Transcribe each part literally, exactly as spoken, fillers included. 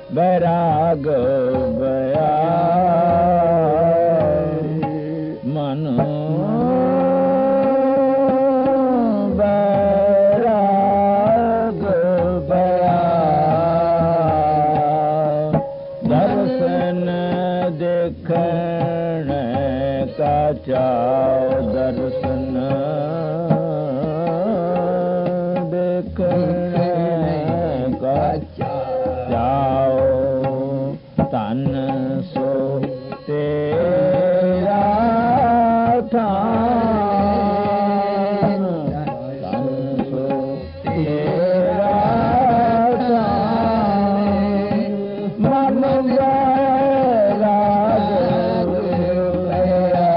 बैराग बया मन बैराग बया दर्शन देखने का चाओ दर्शन देखने का चाओ तन सो तेरा थान तन सो तेरा थान मन बैराग बया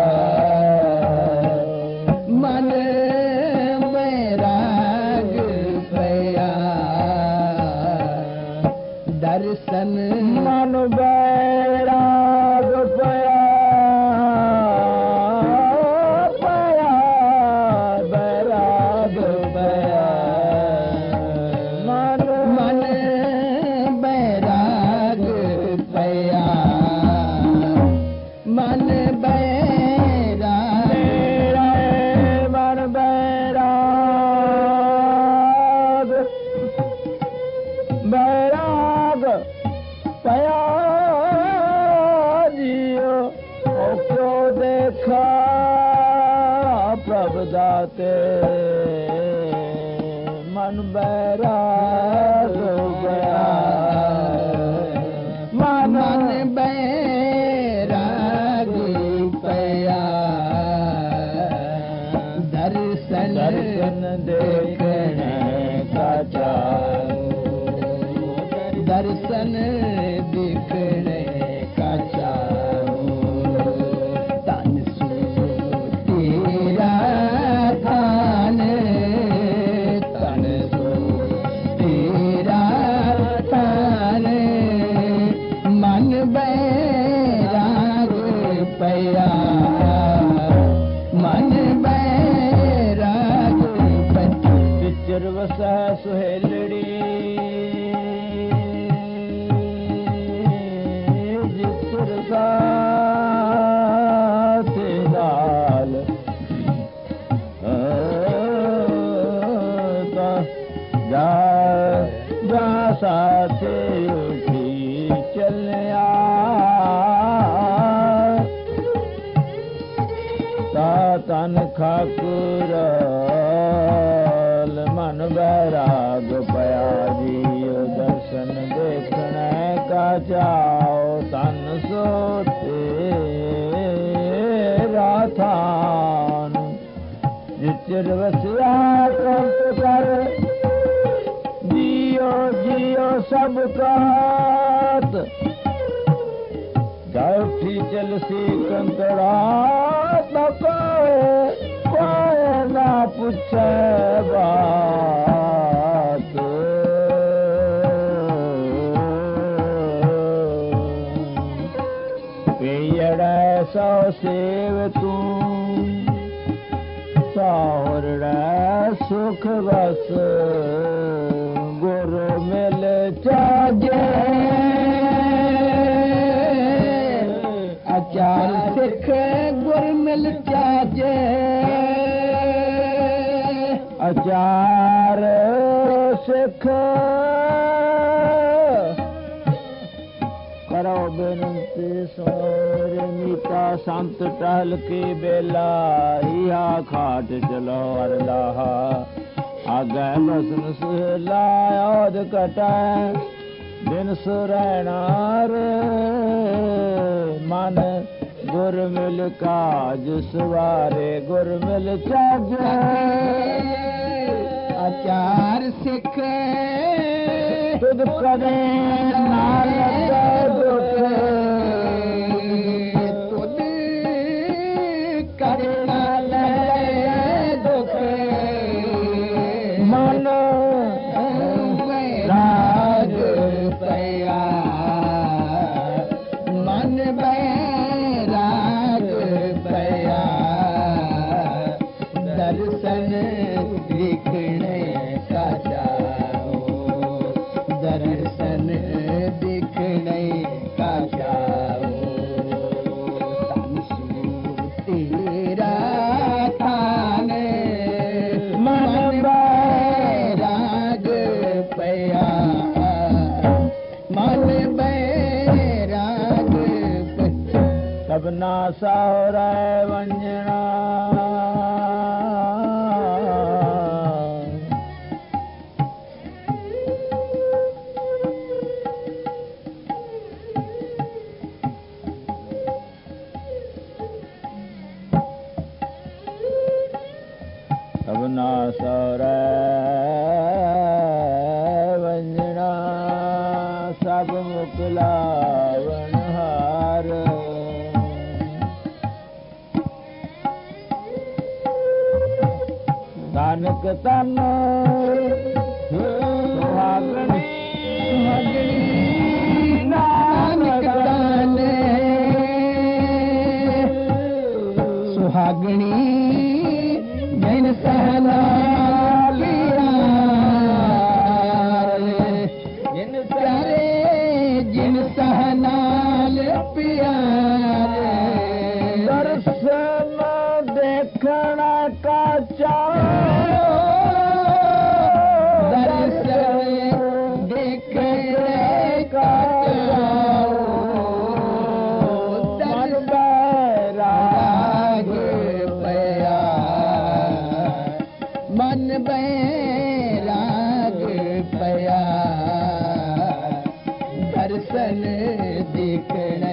मन बैराग बया दर्शन मन बैराग पया पया बैराग पया मन मन बैराग पया मन बैराग मन बैराग बैराग पया जियो क्यों देखा प्रभु दाते मन बैराग गया मन बैराग पया दर्शन दर्शन देखने का चाओ दर्शन देखने का चाओ तन सो तेरा थान तन सो तेरा थान मन बैराग पया मन बैराग पया विचर वसा सुहेलड़ी दाल जा जा साथे उठी चलिया ता तन खाकुर मन बैराग पया जियो दर्शन देखने का चाओ तन सो तेरा थान जिचर वसिया कंप कर जियो जियो सब कात जाठी चल सी कंकड़ा न कोई कोई ना पूछे बात पेयड़ा सौ सेव तू सावरड़ा सुख बस गुरु मिल चाजे आचार सिख गुर मिल चाजे आचार सिख करो बेनती सोर मीता संत टहल की बेला इहा खाट चलो अरलाहा आगे बसन सुहला ओद कटाए दिन सुरैनार मन गुर मिल काज सवारे गुर मिल चाज आचार सिख तुद कदे नाल दुख तुद करना ले दुख मन बैराग पया मन बैराग पया दर्शन देखने का चाओ दर्शन साहुरे वंजणा सबना साहुरे वंजणा सब मुकलावन हार नानक तन सुहागणी नानक तन सुहागणी जिन सहना जिन प्यारे जिन सहनाल प्यारे दर्शन देखना का चाओ दर्शन देखने का चाओ मन बैराग पया मन बैराग पया दर्शन देखने